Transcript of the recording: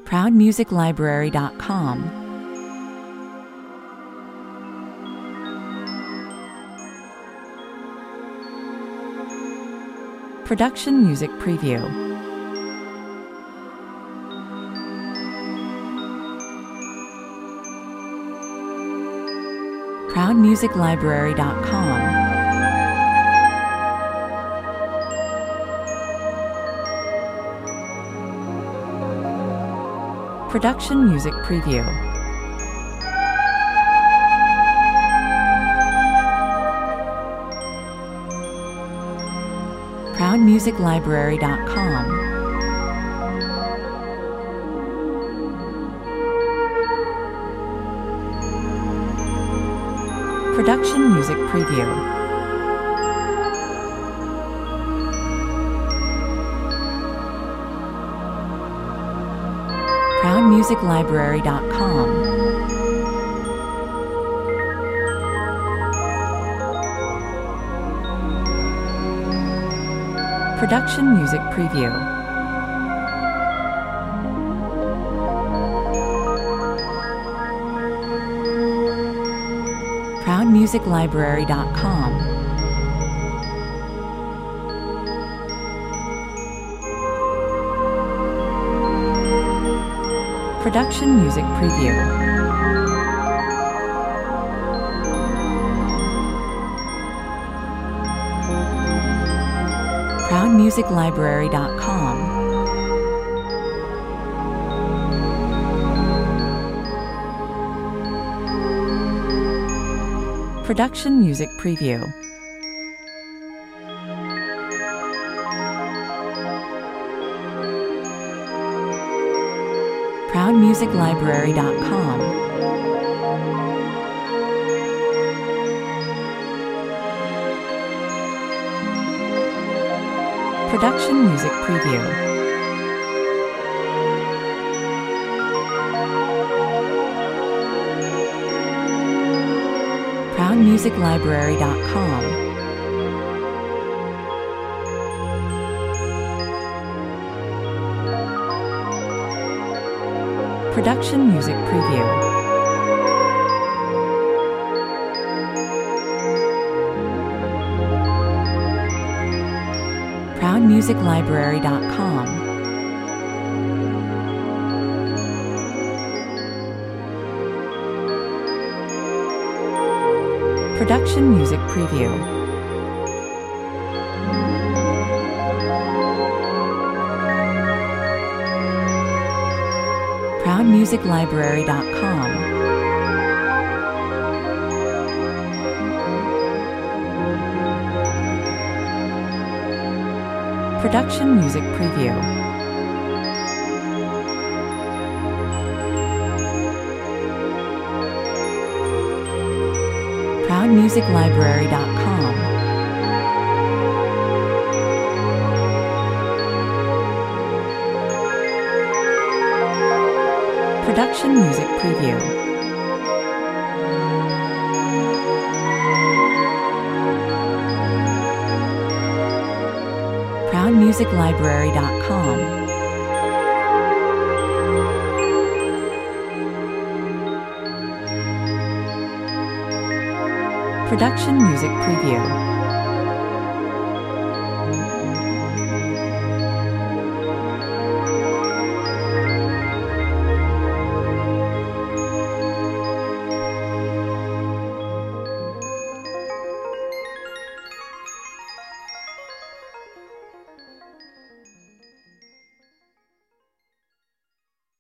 ProudMusicLibrary.com. Production Music Preview. ProudMusicLibrary.com. Production Music Preview. ProudMusicLibrary.com. Production Music Preview. ProudMusicLibrary.com. Production Music Preview. ProudMusicLibrary.com. Production Music Preview. ProudMusicLibrary.com. Production Music Preview. ProudMusicLibrary.com. Production Music Preview. ProudMusicLibrary.com. Production Music Preview. ProudMusicLibrary.com. Production Music Preview. ProudMusicLibrary.com. Production Music Preview. ProudMusicLibrary.com. Production Music Preview. ProudMusicLibrary.com. Production Music Preview.